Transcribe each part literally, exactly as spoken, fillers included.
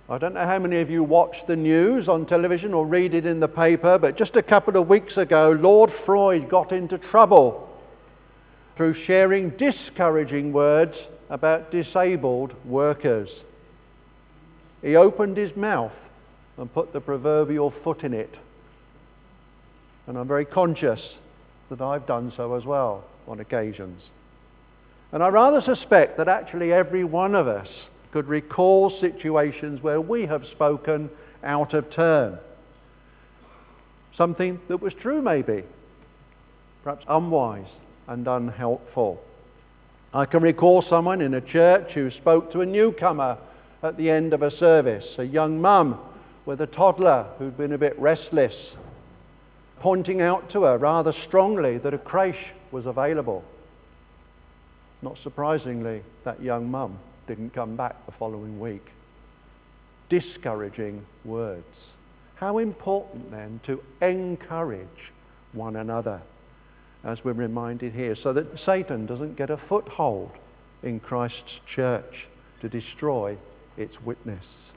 I don't know how many of you watch the news on television or read it in the paper, but just a couple of weeks ago, Lord Freud got into trouble through sharing discouraging words about disabled workers. He opened his mouth and put the proverbial foot in it. And I'm very conscious that I've done so as well on occasions. And I rather suspect that actually every one of us could recall situations where we have spoken out of turn. Something that was true maybe, perhaps unwise and unhelpful. I can recall someone in a church who spoke to a newcomer at the end of a service, a young mum with a toddler who'd been a bit restless, pointing out to her rather strongly that a creche was available. Not surprisingly, that young mum didn't come back the following week. Discouraging words. How important then to encourage one another, as we're reminded here, so that Satan doesn't get a foothold in Christ's church to destroy its witness.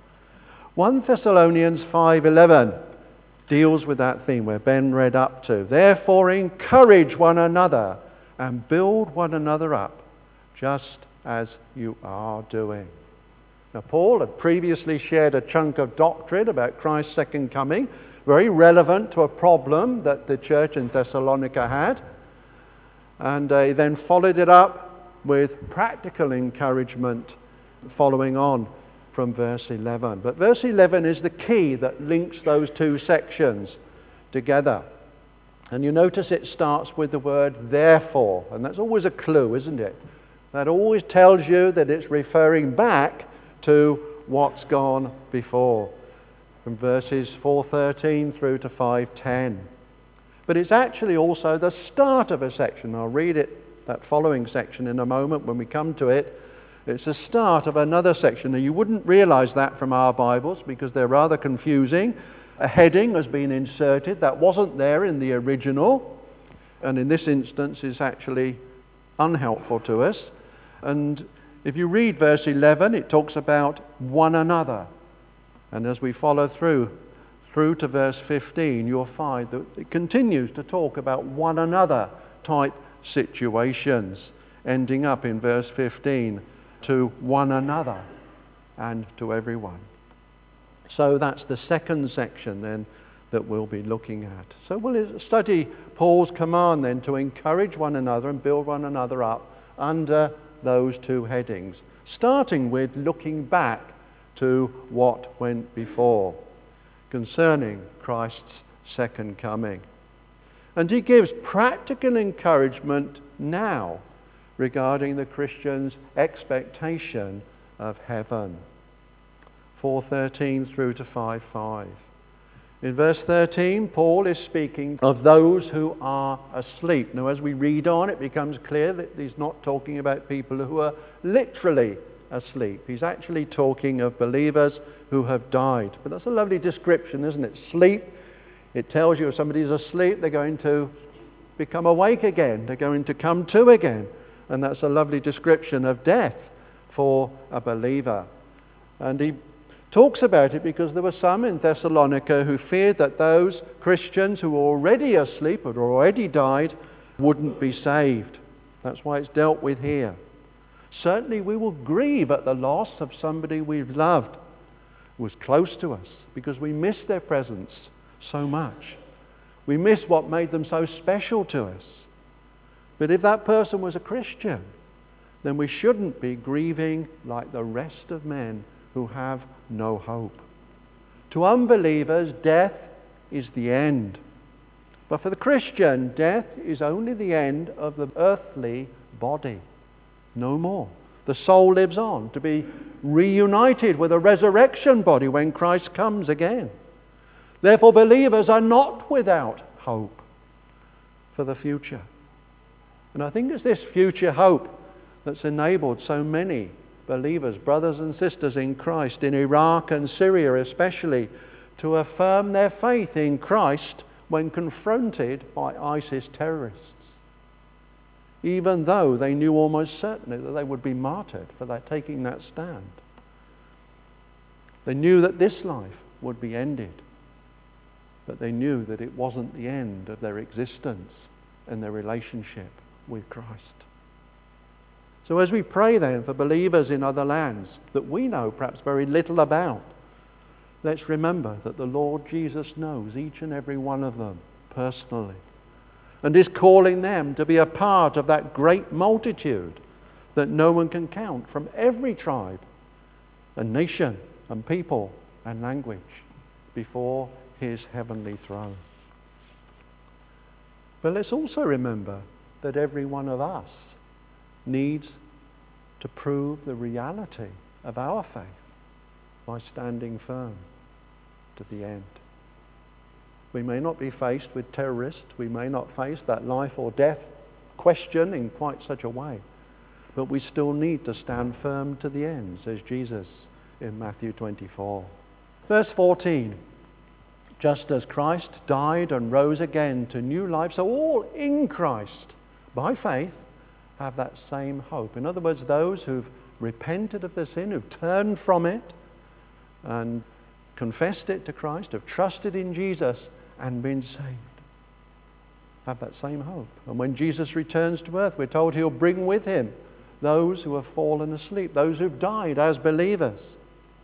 First Thessalonians five eleven deals with that theme where Ben read up to. Therefore encourage one another and build one another up, just as you are doing. Now, Paul had previously shared a chunk of doctrine about Christ's second coming, very relevant to a problem that the church in Thessalonica had. And uh, he then followed it up with practical encouragement following on from verse eleven. But verse eleven is the key that links those two sections together. And you notice it starts with the word therefore, and that's always a clue, isn't it? That always tells you that it's referring back to what's gone before, from verses four thirteen through to five ten. But it's actually also the start of a section. I'll read it, that following section, in a moment when we come to it. It's the start of another section. Now, you wouldn't realize that from our Bibles because they're rather confusing. A heading has been inserted that wasn't there in the original, and in this instance is actually unhelpful to us. And if you read verse eleven, it talks about one another. And as we follow through, through to verse fifteen, you'll find that it continues to talk about one another type situations, ending up in verse fifteen, to one another and to everyone. So that's the second section then that we'll be looking at. So we'll study Paul's command then to encourage one another and build one another up under those two headings, starting with looking back to what went before concerning Christ's second coming. And he gives practical encouragement now regarding the Christian's expectation of heaven. four thirteen through to five five. In verse thirteen, Paul is speaking of those who are asleep. Now, as we read on, it becomes clear that he's not talking about people who are literally asleep. He's actually talking of believers who have died. But that's a lovely description, isn't it? Sleep, it tells you if somebody's asleep, they're going to become awake again. They're going to come to again. And that's a lovely description of death for a believer. And he talks about it because there were some in Thessalonica who feared that those Christians who were already asleep, had already died, wouldn't be saved. That's why it's dealt with here. Certainly we will grieve at the loss of somebody we've loved, who was close to us, because we miss their presence so much. We miss what made them so special to us. But if that person was a Christian, then we shouldn't be grieving like the rest of men who have no hope. To unbelievers, death is the end. But for the Christian, death is only the end of the earthly body. No more. The soul lives on to be reunited with a resurrection body when Christ comes again. Therefore, believers are not without hope for the future. And I think it's this future hope that's enabled so many believers, brothers and sisters in Christ, in Iraq and Syria especially, to affirm their faith in Christ when confronted by ISIS terrorists, even though they knew almost certainly that they would be martyred for that, taking that stand. They knew that this life would be ended, but they knew that it wasn't the end of their existence and their relationship with Christ. So as we pray then for believers in other lands that we know perhaps very little about, let's remember that the Lord Jesus knows each and every one of them personally and is calling them to be a part of that great multitude that no one can count from every tribe and nation and people and language before his heavenly throne. But let's also remember that every one of us needs to prove the reality of our faith by standing firm to the end. We may not be faced with terrorists, we may not face that life or death question in quite such a way, but we still need to stand firm to the end, says Jesus in Matthew twenty-four. Verse fourteen, just as Christ died and rose again to new life, so all in Christ, by faith, have that same hope. In other words, those who've repented of their sin, who've turned from it and confessed it to Christ, have trusted in Jesus and been saved, have that same hope. And when Jesus returns to earth, we're told he'll bring with him those who have fallen asleep, those who've died as believers.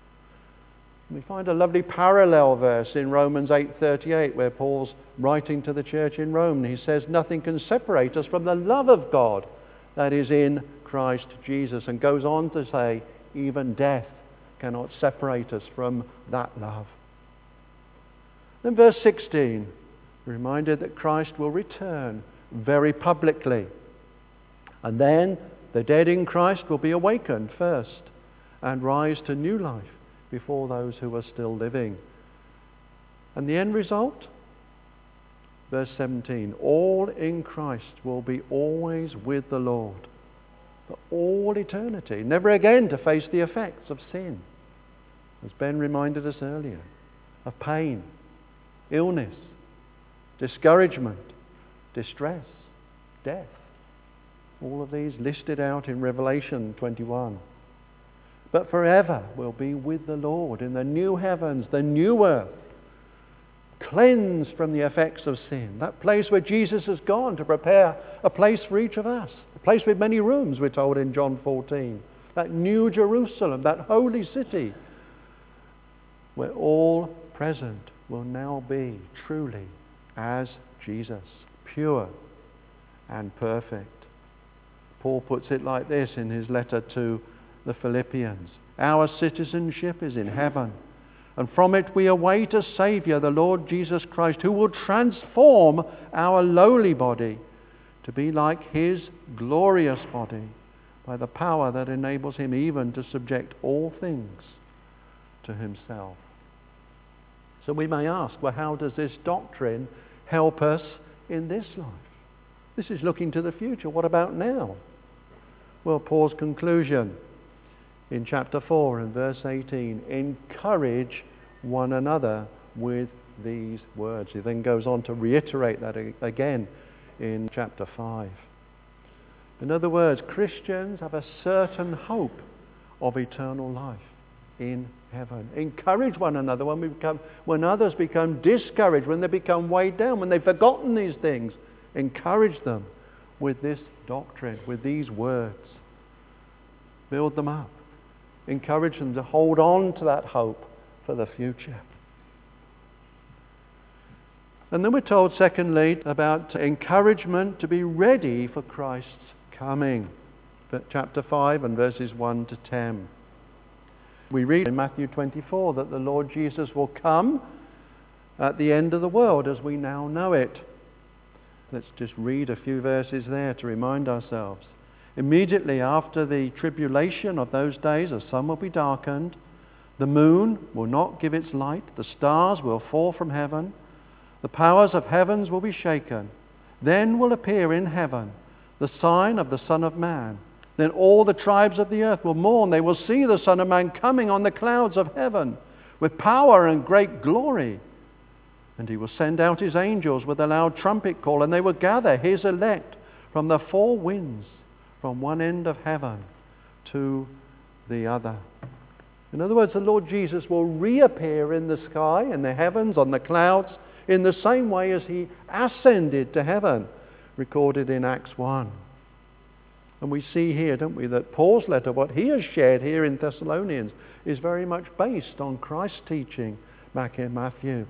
We find a lovely parallel verse in Romans eight thirty-eight where Paul's writing to the church in Rome. He says, nothing can separate us from the love of God that is in Christ Jesus, and goes on to say, even death cannot separate us from that love. Then verse sixteen, reminded that Christ will return very publicly. And then the dead in Christ will be awakened first and rise to new life before those who are still living. And the end result? Verse seventeen, all in Christ will be always with the Lord for all eternity, never again to face the effects of sin, as Ben reminded us earlier, of pain, illness, discouragement, distress, death. All of these listed out in Revelation twenty-one. But forever we'll be with the Lord in the new heavens, the new earth, cleansed from the effects of sin. That place where Jesus has gone to prepare a place for each of us. A place with many rooms, we're told in John fourteen. That new Jerusalem, that holy city, where all present will now be truly as Jesus, pure and perfect. Paul puts it like this in his letter to the Philippians. Our citizenship is in heaven, and from it we await a Saviour, the Lord Jesus Christ, who will transform our lowly body to be like his glorious body by the power that enables him even to subject all things to himself. So we may ask, well, how does this doctrine help us in this life? This is looking to the future. What about now? Well, Paul's conclusion in chapter four and verse eighteen, encourage one another with these words. He then goes on to reiterate that again in chapter five. In other words, Christians have a certain hope of eternal life in heaven. Encourage one another when we become, when others become discouraged, when they become weighed down, when they've forgotten these things. Encourage them with this doctrine, with these words. Build them up. Encourage them to hold on to that hope for the future. And then we're told, secondly, about encouragement to be ready for Christ's coming. Chapter five and verses one to ten. We read in Matthew twenty-four that the Lord Jesus will come at the end of the world as we now know it. Let's just read a few verses there to remind ourselves. Immediately after the tribulation of those days, the sun will be darkened, the moon will not give its light, the stars will fall from heaven, the powers of heavens will be shaken. Then will appear in heaven the sign of the Son of Man. Then all the tribes of the earth will mourn. They will see the Son of Man coming on the clouds of heaven with power and great glory. And he will send out his angels with a loud trumpet call, and they will gather his elect from the four winds, from one end of heaven to the other. In other words, the Lord Jesus will reappear in the sky, in the heavens, on the clouds, in the same way as he ascended to heaven, recorded in Acts one. And we see here, don't we, that Paul's letter, what he has shared here in Thessalonians, is very much based on Christ's teaching back in Matthew.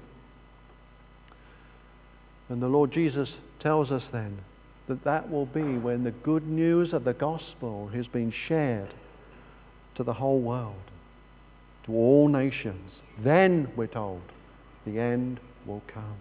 And the Lord Jesus tells us then that that will be when the good news of the gospel has been shared to the whole world, to all nations. Then, we're told, the end will come.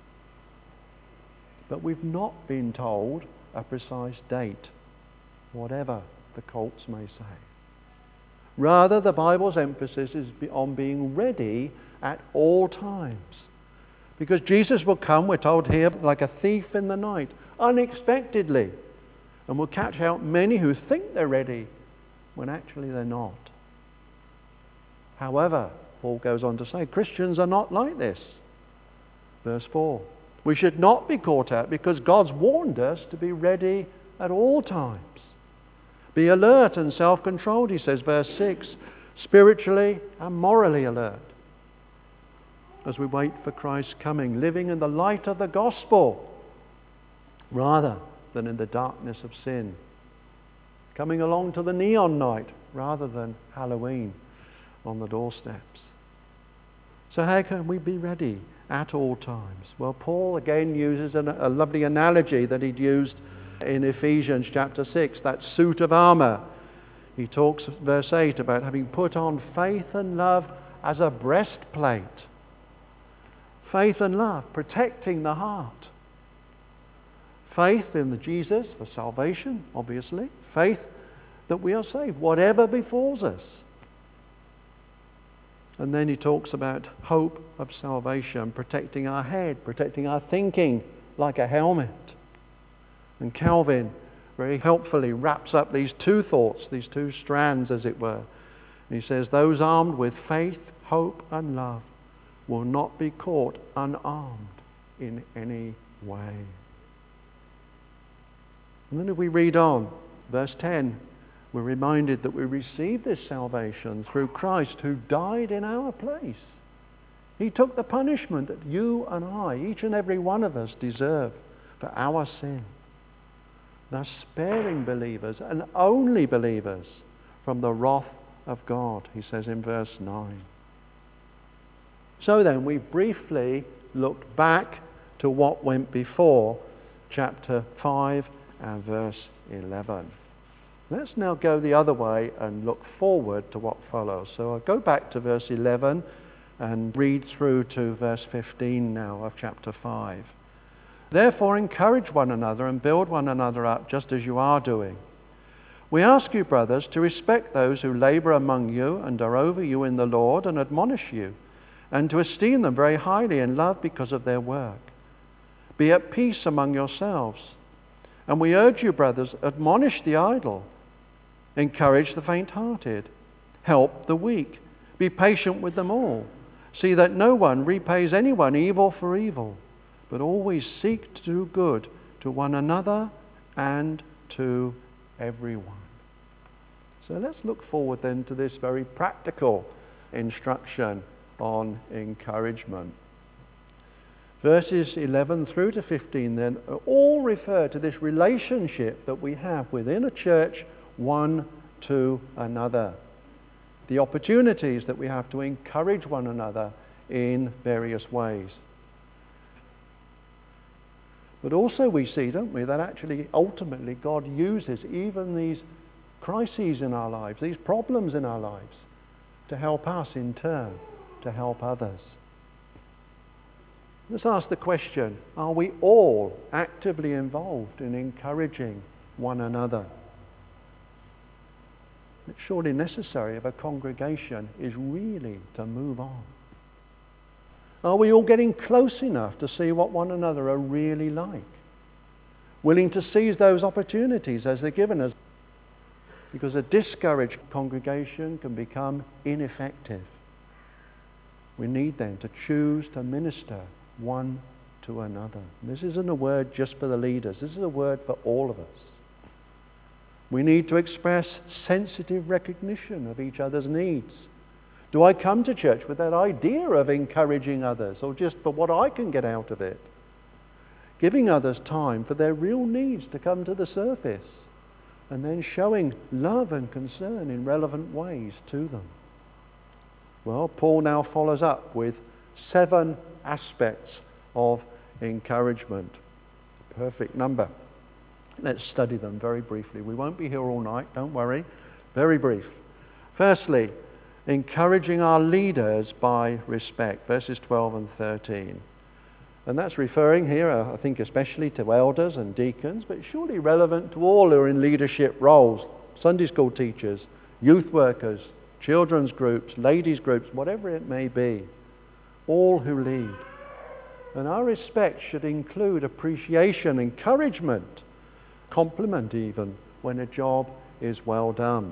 But we've not been told a precise date, whatever the cults may say. Rather, the Bible's emphasis is on being ready at all times. Because Jesus will come, we're told here, like a thief in the night, unexpectedly, and will catch out many who think they're ready when actually they're not. However, Paul goes on to say, Christians are not like this. Verse four, we should not be caught out because God's warned us to be ready at all times. Be alert and self-controlled, he says, verse six, spiritually and morally alert, as we wait for Christ's coming, living in the light of the gospel rather than in the darkness of sin. Coming along to the neon night rather than Halloween on the doorsteps. So how can we be ready at all times? Well, Paul again uses an, a lovely analogy that he'd used in Ephesians chapter six, that suit of armor. He talks, verse eight, about having put on faith and love as a breastplate. Faith and love, protecting the heart. Faith in the Jesus for salvation, obviously. Faith that we are saved, whatever befalls us. And then he talks about hope of salvation, protecting our head, protecting our thinking like a helmet. And Calvin very helpfully wraps up these two thoughts, these two strands as it were. And he says, those armed with faith, hope and love will not be caught unarmed in any way. And then if we read on, verse ten, we're reminded that we receive this salvation through Christ who died in our place. He took the punishment that you and I, each and every one of us, deserve for our sin, thus sparing believers and only believers from the wrath of God, he says in verse nine. So then, we briefly looked back to what went before chapter five and verse eleven. Let's now go the other way and look forward to what follows. So I'll go back to verse eleven and read through to verse fifteen now of chapter five. Therefore, encourage one another and build one another up just as you are doing. We ask you, brothers, to respect those who labor among you and are over you in the Lord and admonish you, and to esteem them very highly in love because of their work. Be at peace among yourselves. And we urge you, brothers, admonish the idle, encourage the faint-hearted, help the weak, be patient with them all. See that no one repays anyone evil for evil, but always seek to do good to one another and to everyone. So let's look forward then to this very practical instruction on encouragement. Verses eleven through to fifteen then all refer to this relationship that we have within a church, one to another. The opportunities that we have to encourage one another in various ways. But also we see, don't we, that actually ultimately God uses even these crises in our lives, these problems in our lives, to help us in turn to help others. Let's ask the question, are we all actively involved in encouraging one another? It's surely necessary if a congregation is really to move on. Are we all getting close enough to see what one another are really like? Willing to seize those opportunities as they're given us? Because a discouraged congregation can become ineffective. We need then to choose to minister one to another. This isn't a word just for the leaders. This is a word for all of us. We need to express sensitive recognition of each other's needs, Do I come to church with that idea of encouraging others, or just for what I can get out of it? Giving others time for their real needs to come to the surface, and then showing love and concern in relevant ways to them. Well, Paul now follows up with seven aspects of encouragement. A perfect number. Let's study them very briefly. We won't be here all night, don't worry. Very brief. Firstly, encouraging our leaders by respect, verses twelve and thirteen. And that's referring here, I think, especially to elders and deacons, but surely relevant to all who are in leadership roles, Sunday school teachers, youth workers, children's groups, ladies' groups, whatever it may be, all who lead. And our respect should include appreciation, encouragement, compliment even, when a job is well done.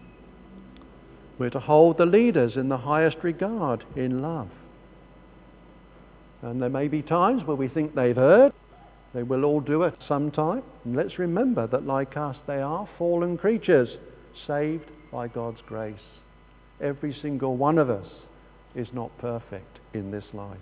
We're to hold the leaders in the highest regard in love. And there may be times where we think they've erred. They will all do it sometime. And let's remember that like us, they are fallen creatures, saved by God's grace. Every single one of us is not perfect in this life.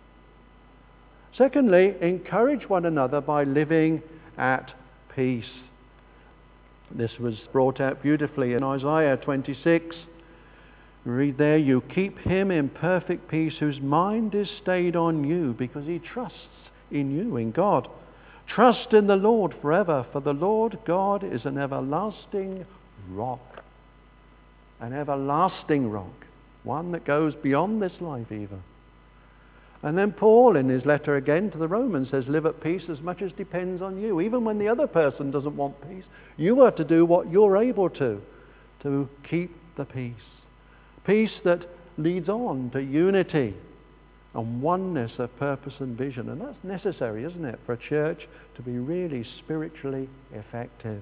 Secondly, encourage one another by living at peace. This was brought out beautifully in Isaiah twenty-six. Read there, you keep him in perfect peace whose mind is stayed on you because he trusts in you, in God. Trust in the Lord forever, for the Lord God is an everlasting rock. An everlasting rock. One that goes beyond this life even. And then Paul, in his letter again to the Romans, says, live at peace as much as depends on you. Even when the other person doesn't want peace, you are to do what you're able to, to keep the peace. Peace that leads on to unity and oneness of purpose and vision. And that's necessary, isn't it, for a church to be really spiritually effective.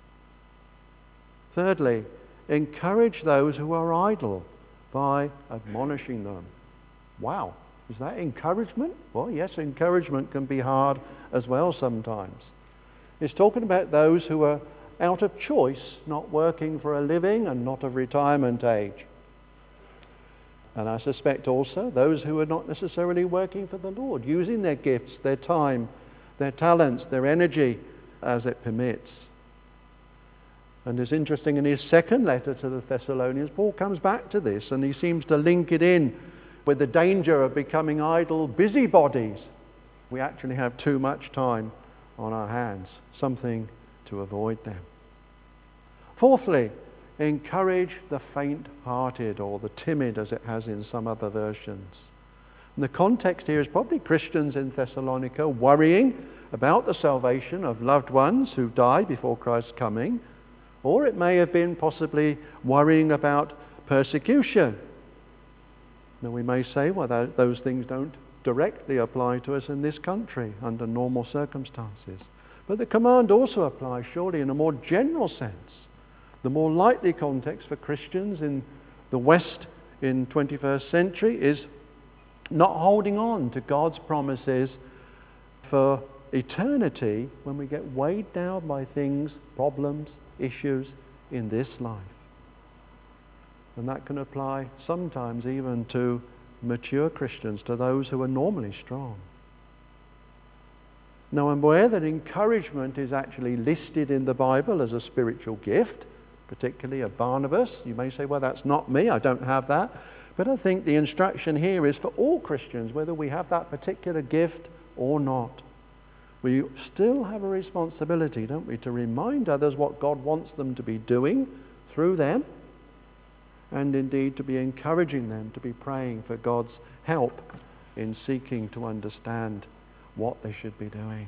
Thirdly, encourage those who are idle by admonishing them. Wow, is that encouragement? Well, yes, encouragement can be hard as well sometimes. It's talking about those who are out of choice, not working for a living and not of retirement age. And I suspect also those who are not necessarily working for the Lord, using their gifts, their time, their talents, their energy as it permits. And it's interesting, in his second letter to the Thessalonians, Paul comes back to this and he seems to link it in with the danger of becoming idle busybodies. We actually have too much time on our hands, something to avoid them. Fourthly, encourage the faint-hearted, or the timid as it has in some other versions. And the context here is probably Christians in Thessalonica worrying about the salvation of loved ones who die before Christ's coming, or it may have been possibly worrying about persecution. Now we may say, well, that, those things don't directly apply to us in this country under normal circumstances. But the command also applies surely in a more general sense. The more likely context for Christians in the West in twenty-first century is not holding on to God's promises for eternity when we get weighed down by things, problems, issues in this life. And that can apply sometimes even to mature Christians, to those who are normally strong. Now I'm aware that encouragement is actually listed in the Bible as a spiritual gift, particularly of Barnabas. You may say, well, that's not me, I don't have that. But I think the instruction here is for all Christians, whether we have that particular gift or not. We still have a responsibility, don't we, to remind others what God wants them to be doing through them, and indeed to be encouraging them to be praying for God's help in seeking to understand what they should be doing.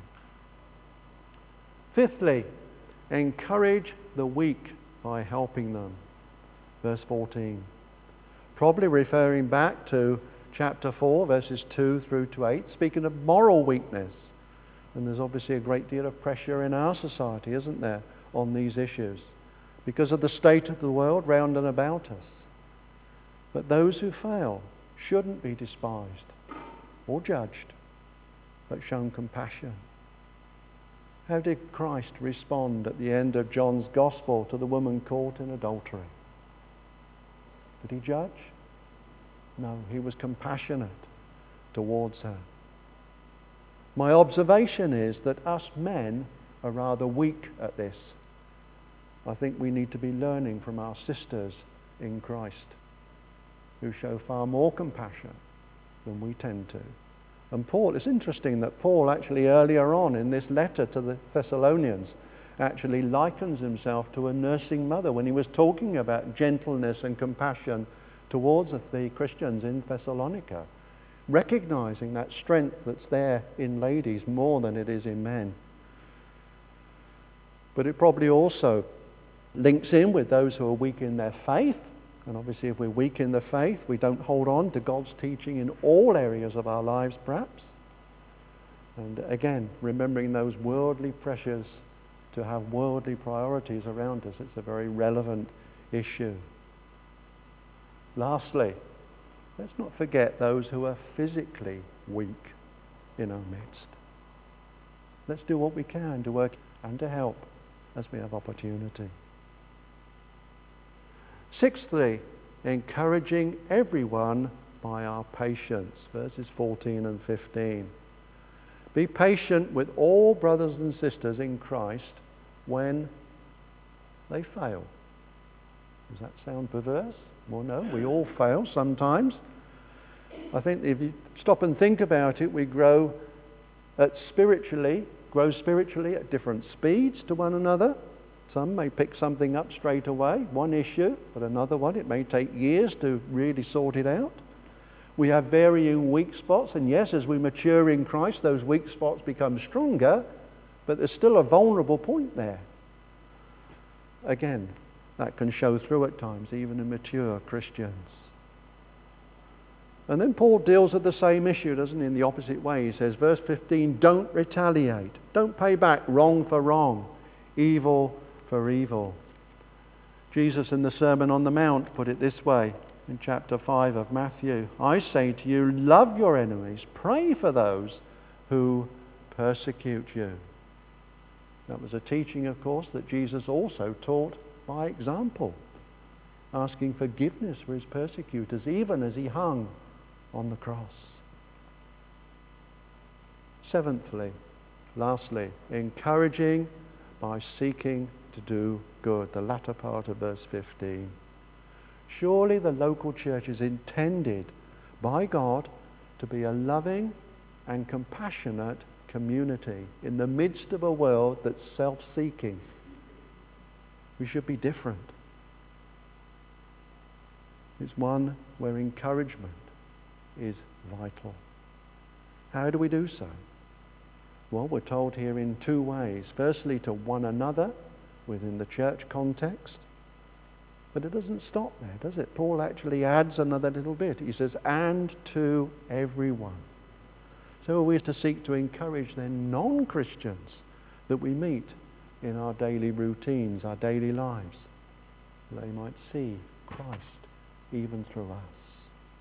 Fifthly, encourage the weak by helping them. Verse fourteen. Probably referring back to chapter four, verses two through to eight, speaking of moral weakness. And there's obviously a great deal of pressure in our society, isn't there, on these issues, because of the state of the world round and about us. But those who fail shouldn't be despised or judged, but shown compassion. How did Christ respond at the end of John's Gospel to the woman caught in adultery? Did he judge? No, he was compassionate towards her. My observation is that us men are rather weak at this. I think we need to be learning from our sisters in Christ, who show far more compassion than we tend to. And Paul, it's interesting that Paul actually earlier on in this letter to the Thessalonians actually likens himself to a nursing mother when he was talking about gentleness and compassion towards the Christians in Thessalonica, recognizing that strength that's there in ladies more than it is in men. But it probably also links in with those who are weak in their faith. And obviously if we're weak in the faith, we don't hold on to God's teaching in all areas of our lives perhaps. And again, remembering those worldly pressures to have worldly priorities around us, it's a very relevant issue. Lastly, let's not forget those who are physically weak in our midst. Let's do what we can to work and to help as we have opportunity. Sixthly, encouraging everyone by our patience. Verses fourteen and fifteen. Be patient with all brothers and sisters in Christ when they fail. Does that sound perverse? Well, no, we all fail sometimes. I think if you stop and think about it, we grow at spiritually, grow spiritually at different speeds to one another. Some may pick something up straight away, one issue, but another one, it may take years to really sort it out. We have varying weak spots, and yes, as we mature in Christ, those weak spots become stronger, but there's still a vulnerable point there. Again, that can show through at times, even in mature Christians. And then Paul deals with the same issue, doesn't he, in the opposite way. He says, verse fifteen, don't retaliate. Don't pay back wrong for wrong, evil for evil. Jesus in the Sermon on the Mount put it this way in chapter five of Matthew. I say to you, love your enemies, pray for those who persecute you. That was a teaching, of course, that Jesus also taught by example, asking forgiveness for his persecutors, even as he hung on the cross. Seventhly, lastly, encouraging by seeking to do good. The latter part of verse fifteen. Surely the local church is intended by God to be a loving and compassionate community in the midst of a world that's self-seeking. We should be different. It's one where encouragement is vital. How do we do so? Well, we're told here in two ways. Firstly, to one another within the church context. But it doesn't stop there, does it? Paul actually adds another little bit. He says, and to everyone. So are we to seek to encourage then non-Christians that we meet in our daily routines, our daily lives. They might see Christ even through us.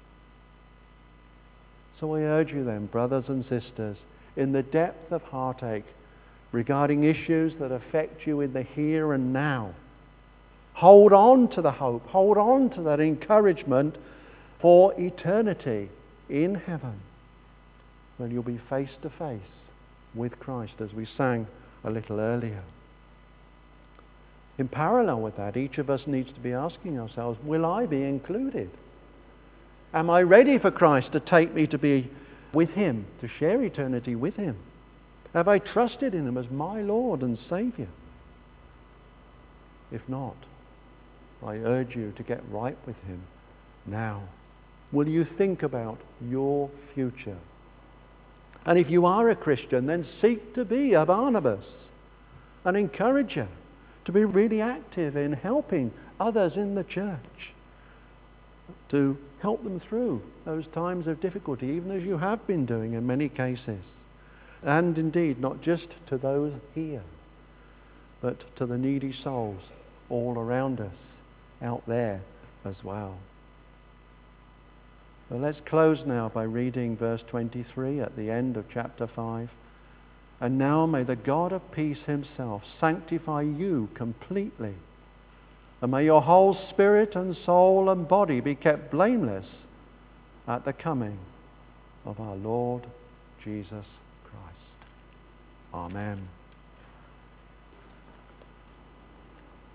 So I urge you then, brothers and sisters, in the depth of heartache regarding issues that affect you in the here and now, hold on to the hope, hold on to that encouragement for eternity in heaven, when you'll be face to face with Christ, as we sang a little earlier. In parallel with that, each of us needs to be asking ourselves, will I be included? Am I ready for Christ to take me to be with him, to share eternity with him? Have I trusted in him as my Lord and Saviour? If not, I urge you to get right with him now. Will you think about your future? And if you are a Christian, then seek to be a Barnabas, an encourager, to be really active in helping others in the church, to help them through those times of difficulty, even as you have been doing in many cases. And indeed, not just to those here, but to the needy souls all around us, out there as well. Well, let's close now by reading verse twenty-three at the end of chapter five. And now may the God of peace himself sanctify you completely, and may your whole spirit and soul and body be kept blameless at the coming of our Lord Jesus Christ. Amen.